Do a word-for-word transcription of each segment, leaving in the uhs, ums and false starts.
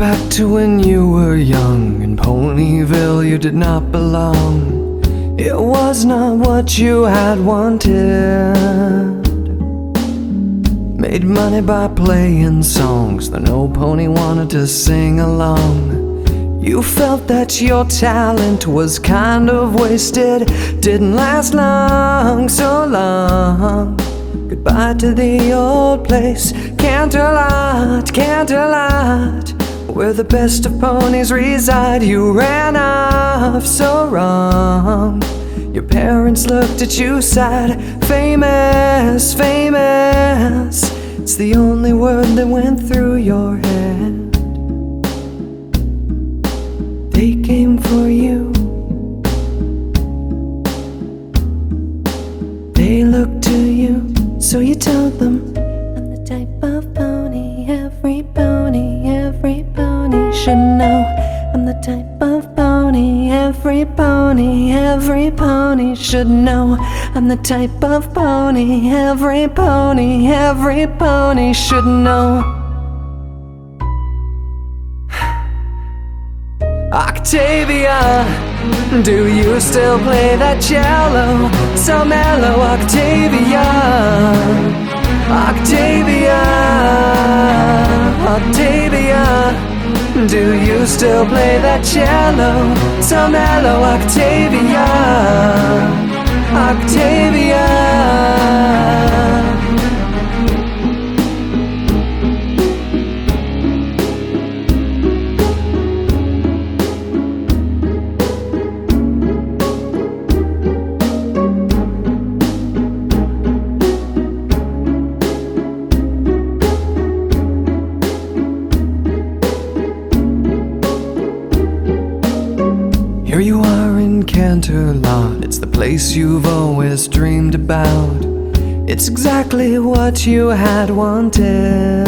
back to when you were young. In Ponyville you did not belong. It was not what you had wanted. Made money by playing songs that no pony wanted to sing along. You felt that your talent was kind of wasted. Didn't last long, so long. Goodbye to the old place. Canterlot, Canterlot, where the best of ponies reside. You ran off so wrong. Your parents looked at you sad. Famous, famous, it's the only word that went through your head. They came for you. They looked to you. So you told them, I'm the type of pony every pony, every pony should know. I'm the type of pony every pony, every pony should know. I'm the type of pony every pony, every pony should know. Octavia, do you still play that cello? So mellow, Octavia. Octavia, Octavia, do you still play that cello? So mellow, Octavia. Octavia. Here you are in Canterlot, it's the place you've always dreamed about. It's exactly what you had wanted.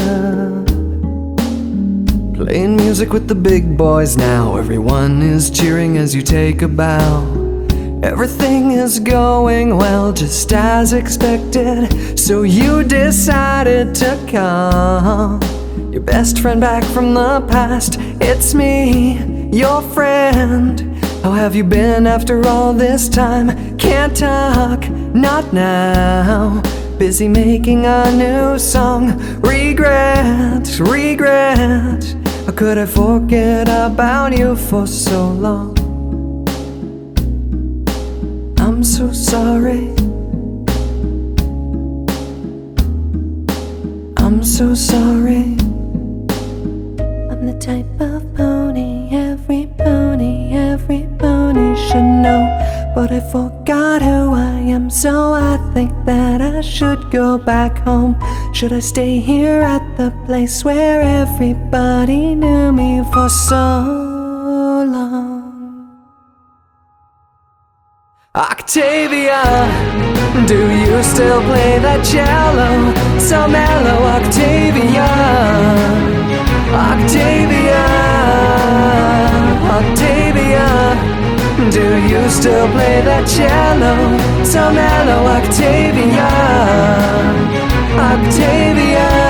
Playing music with the big boys now. Everyone is cheering as you take a bow. Everything is going well, just as expected. So you decided to call your best friend back from the past. It's me, your friend. How have you been after all this time? Can't talk, not now. Busy making a new song. Regret, regret. How could I forget about you for so long? I'm so sorry. I'm so sorry. I'm the type of pony every pony, every pony should know. But I forgot who I am, so I think that I should go back home. Should I stay here at the place where everybody knew me for so long? Octavia, do you still play that cello? So mellow, Octavia. Octavia, Octavia, do you still play that cello? So mellow, Octavia. Octavia.